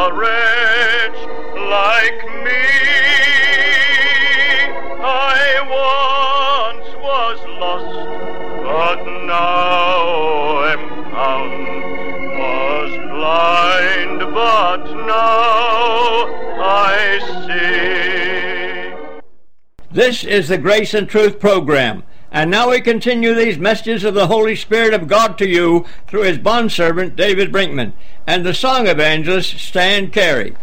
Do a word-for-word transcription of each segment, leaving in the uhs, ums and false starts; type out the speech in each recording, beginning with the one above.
a wretch like me. I once was lost, but now am found. Was blind, but now I see. This is the Grace and Truth program. And now we continue these messages of the Holy Spirit of God to you through his bondservant David Brinkman and the song evangelist Stan Carey.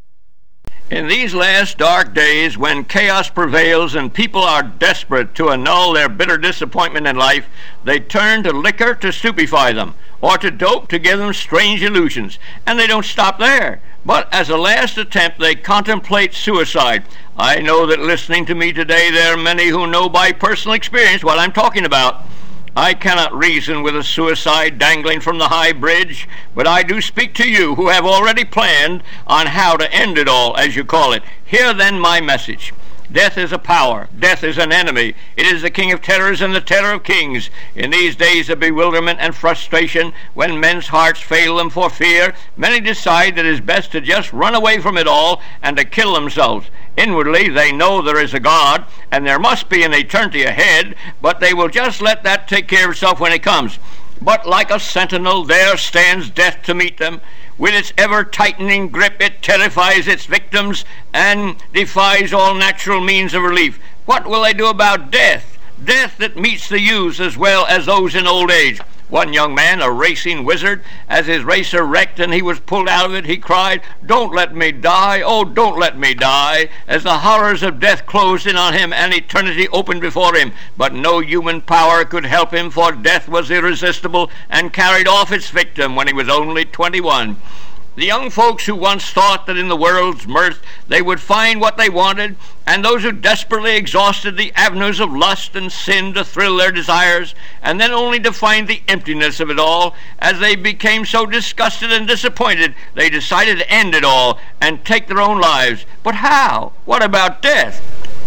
In these last dark days, when chaos prevails and people are desperate to annul their bitter disappointment in life, they turn to liquor to stupefy them, or to dope to give them strange illusions. And they don't stop there, but as a last attempt they contemplate suicide. I know that listening to me today there are many who know by personal experience what I'm talking about. I cannot reason with a suicide dangling from the high bridge, but I do speak to you who have already planned on how to end it all, as you call it. Hear then my message. Death is a power. Death is an enemy. It is the king of terrors and the terror of kings. In these days of bewilderment and frustration, when men's hearts fail them for fear, many decide that it is best to just run away from it all and to kill themselves. Inwardly, they know there is a God, and there must be an eternity ahead, but they will just let that take care of itself when it comes. But like a sentinel, there stands death to meet them. With its ever-tightening grip, it terrifies its victims and defies all natural means of relief. What will they do about death? Death that meets the youths as well as those in old age. One young man, a racing wizard, as his racer wrecked and he was pulled out of it, he cried, "Don't let me die, oh, don't let me die," as the horrors of death closed in on him and eternity opened before him. But no human power could help him, for death was irresistible and carried off its victim when he was only twenty-one. The young folks who once thought that in the world's mirth they would find what they wanted, and those who desperately exhausted the avenues of lust and sin to thrill their desires, and then only to find the emptiness of it all, as they became so disgusted and disappointed, they decided to end it all and take their own lives. But how? What about death?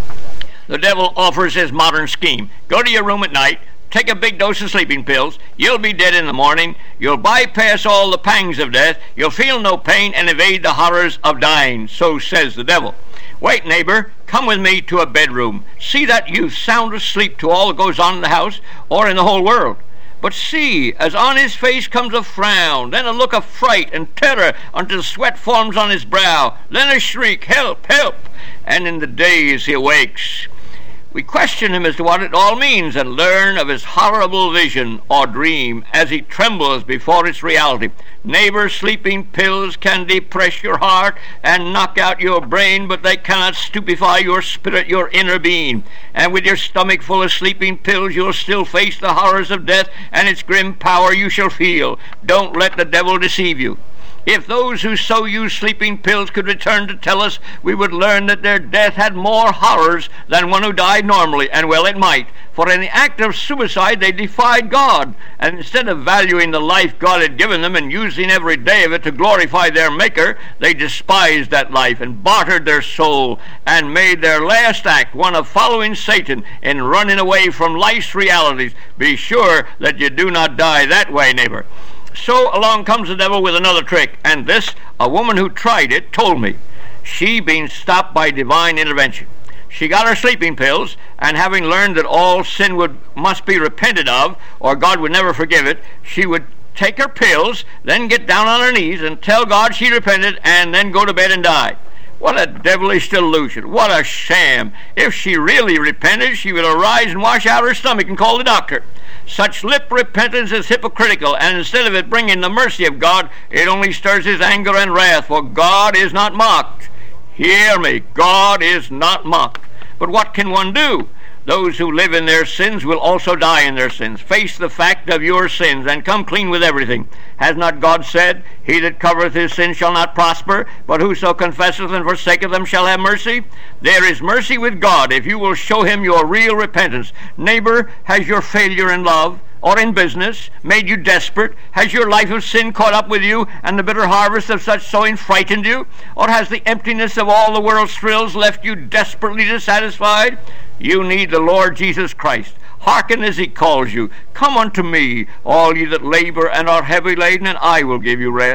The devil offers his modern scheme. Go to your room at night, take a big dose of sleeping pills, you'll be dead in the morning, you'll bypass all the pangs of death, you'll feel no pain and evade the horrors of dying, so says the devil. Wait, neighbor, come with me to a bedroom. See that youth sound asleep to all that goes on in the house or in the whole world. But see, as on his face comes a frown, then a look of fright and terror until sweat forms on his brow, then a shriek, "Help, help!" And in the daze he awakes. We question him as to what it all means and learn of his horrible vision or dream as he trembles before its reality. Neighbor, sleeping pills can depress your heart and knock out your brain, but they cannot stupefy your spirit, your inner being. And with your stomach full of sleeping pills, you'll still face the horrors of death, and its grim power you shall feel. Don't let the devil deceive you. If those who so use sleeping pills could return to tell us, we would learn that their death had more horrors than one who died normally, and well it might. For in the act of suicide they defied God, and instead of valuing the life God had given them and using every day of it to glorify their Maker, they despised that life and bartered their soul and made their last act one of following Satan in running away from life's realities. Be sure that you do not die that way, neighbor. So along comes the devil with another trick, and this, a woman who tried it told me. She being stopped by divine intervention. She got her sleeping pills, and having learned that all sin would must be repented of, or God would never forgive it, she would take her pills, then get down on her knees and tell God she repented, and then go to bed and die. What a devilish delusion. What a sham. If she really repented, she would arise and wash out her stomach and call the doctor. Such lip repentance is hypocritical, and instead of it bringing the mercy of God, it only stirs his anger and wrath, for God is not mocked. Hear me, God is not mocked. But what can one do? Those who live in their sins will also die in their sins. Face the fact of your sins and come clean with everything. Has not God said, "He that covereth his sin shall not prosper, but whoso confesseth and forsaketh them shall have mercy"? There is mercy with God if you will show him your real repentance. Neighbor, has your failure in love or in business made you desperate? Has your life of sin caught up with you and the bitter harvest of such sowing frightened you? Or has the emptiness of all the world's thrills left you desperately dissatisfied? You need the Lord Jesus Christ. Hearken as he calls you. Come unto me, all ye that labor and are heavy laden, and I will give you rest.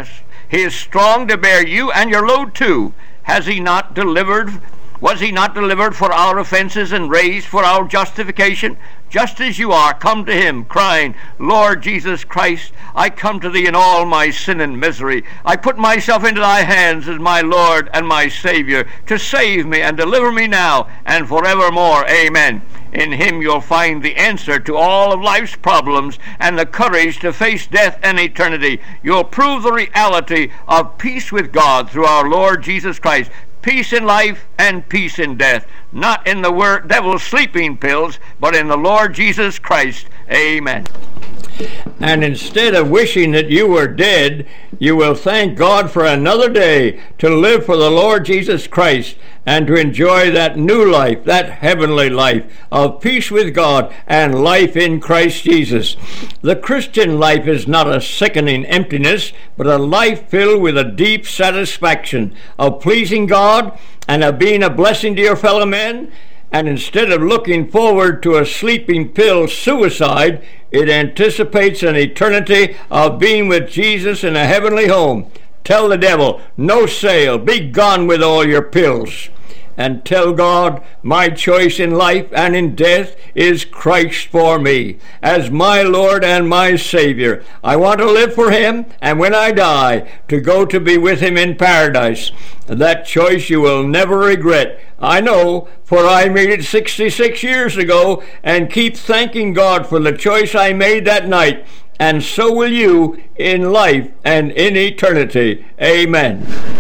He is strong to bear you and your load too. Has he not delivered? Was he not delivered for our offenses and raised for our justification? Just as you are, come to him, crying, Lord Jesus Christ, I come to thee in all my sin and misery. I put myself into thy hands as my Lord and my Savior, to save me and deliver me now and forevermore. Amen. In him you'll find the answer to all of life's problems and the courage to face death and eternity. You'll prove the reality of peace with God through our Lord Jesus Christ. Peace in life and peace in death, not in the word devil's sleeping pills, but in the Lord Jesus Christ. Amen. And instead of wishing that you were dead, you will thank God for another day to live for the Lord Jesus Christ and to enjoy that new life, that heavenly life of peace with God and life in Christ Jesus. The Christian life is not a sickening emptiness, but a life filled with a deep satisfaction of pleasing God and of being a blessing to your fellow men. And instead of looking forward to a sleeping pill suicide, it anticipates an eternity of being with Jesus in a heavenly home. Tell the devil, no sale, be gone with all your pills. And tell God, my choice in life and in death is Christ for me, as my Lord and my Savior. I want to live for him, and when I die, to go to be with him in paradise. That choice you will never regret. I know, for I made it sixty-six years ago, and keep thanking God for the choice I made that night. And so will you in life and in eternity. Amen.